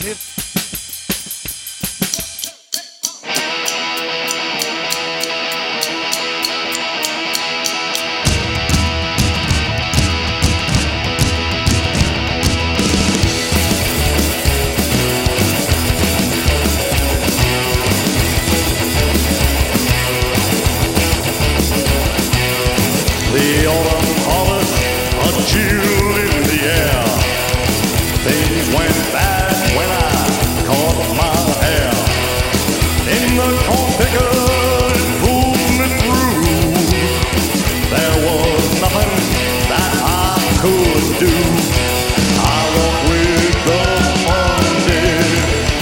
The autumn harvest, a chill in the air. Things went bad when I caught my hair. In the corn picker, it pulled me through. There was nothing that I could do. I walked with the undead.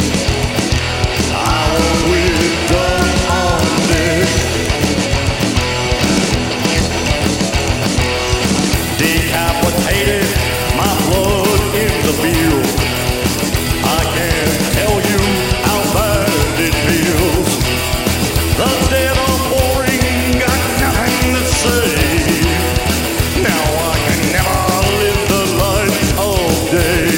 I walked with the undead. Decapitated, my blood in the field. I can't tell you how bad it feels. The dead are boring, got nothing to say. Now I can never live the life of day.